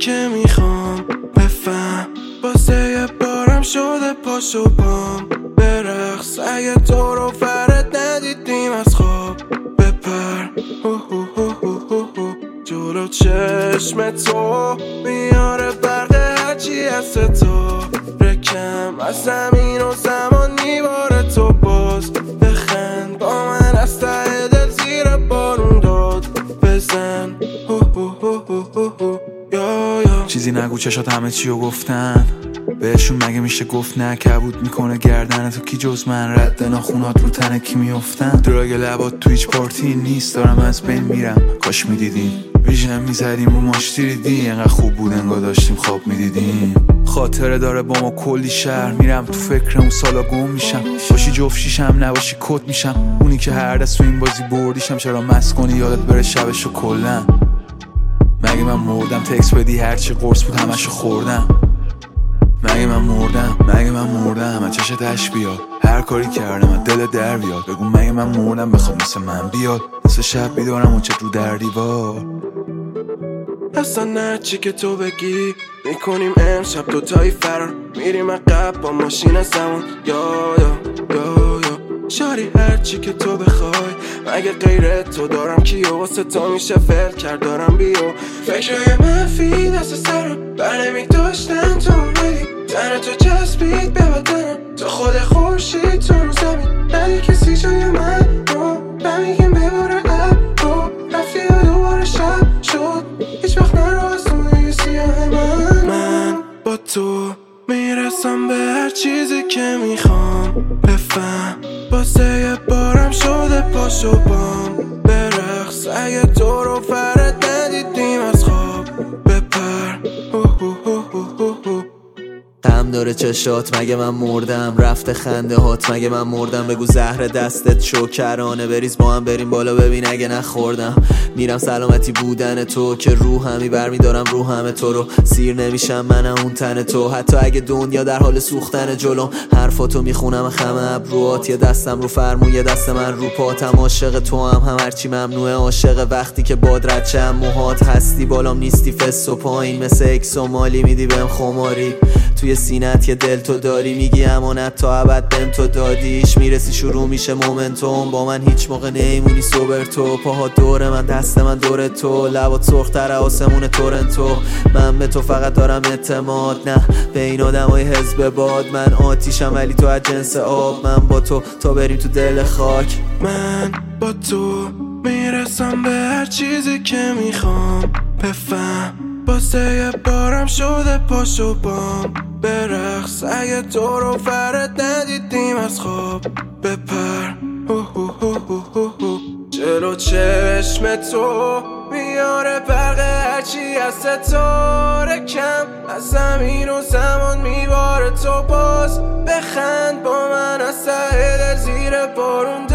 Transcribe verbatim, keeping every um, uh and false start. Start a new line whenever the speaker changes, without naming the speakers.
که میخوام بفهم، واسه یه بارم شده پاشو پام برقص. اگه تو رو فرد ندیدیم از خواب بپر، جلو چشم تو میاره برق هرچی از تو رکم، از زمین و زمان میباره تو باز بخند با من از ته دل زیر بارون داد بزن.
چیزی نگو چشات همه چیو گفتن بهشون، مگه میشه گفت نه؟ کبود میکنه گردن تو کی جز من؟ رد ناخونات رو تنه کی میافتن؟ دراگ لبات تو هیچ پارتی نیست، دارم از بین میرم. کاش میدیدیم ویژن میزدیم رو ماش دیدی، انقدر خوب بود انگار داشتیم خواب میدیدیم. خاطره داره با ما کلی شهر، میرم تو فکر اون سالا گم میشم. باشی جفت شیشم نباشی کت میشم، اونی که هر دست تو این بازی بردیشم. چرا مست کنی یادت بره شبشو کلن؟ مگه من مردم تکس بدی هرچی قرص بود همشو خوردم؟ مگه من مردم مگه من مردم از چشت اش بیاد؟ هر کاری کردم از دل در بیاد. بگو مگه من مردم بخواد مثل من بیاد؟ مثل شب بیدارم اون چه رو در دیوار.
اصلا هرچی که تو بگی میکنیم امشب دوتایی فرار، میریم عقب با ماشین از زمان یا یا یا یا شاری هرچی که تو بخوای. مگه غیره تو دارم کیو واسه تو میشه فعل کرد دارم بیو. فکرهای منفی دست سرم برنمی داشتن تو اومدی، تن تو چسبید به بدنم، تو خود خورشید تو رو زمین. ندی کسی جای من رو بمیگیم بباره اب رو رفتی و دوباره شب شد، هیچ وقت نرو از دونه سیاه من. من با تو میرسم به هر چیزی که میخوام بفهم، واسه یه بارم شده پاشو بام برقص. اگه تو رو فرد ندیدیم از خواب بپر.
غم داره چشات مگه من مردم؟ رفته خنده هات مگه من مردم؟ بگو زهر دستت شکرانه بریز با هم بریم بالا ببین اگه نخوردم. میرم سلامتی بودن تو که روحمی برمیدارم روحم تو رو سیر نمیشم من اون تن تو. حتی اگه دنیا در حال سوختن جلوم حرفاتو میخونم خم ابروات. یه دستم رو فرمون یه دست من رو پاتم، عاشق تو هم هم هرچی ممنوعه عاشق. وقتی که باد رد چم موهات هستی بالام نیستی فس و پایین، مثل اکس و مالی میدی بهم خماری. توی سینت یه دل تو داری میگی امانت تا ابد بهم تو دادیش. میرسی شروع میشه مومنتوم با من هیچ موقع نیمونی سوبر تو. پاها دور من دست من دور تو، لبات سرختر آسمون تورنتو. من به تو فقط دارم اعتماد، نه به این آدمای حزب باد. من آتیشم ولی تو از جنس آب، من با تو تا بریم تو دل خاک.
من با تو میرسم به هر چیزی که میخوام بفهم، واسه یه بارم شده پاشو بام برقص. اگه تو رو فرد ندیدیم از خواب بپر. جلو چشم تو میاره برق هرچی از ستاره کم، از زمین و زمان میباره تو باز بخند با من از ته دل زیر بارون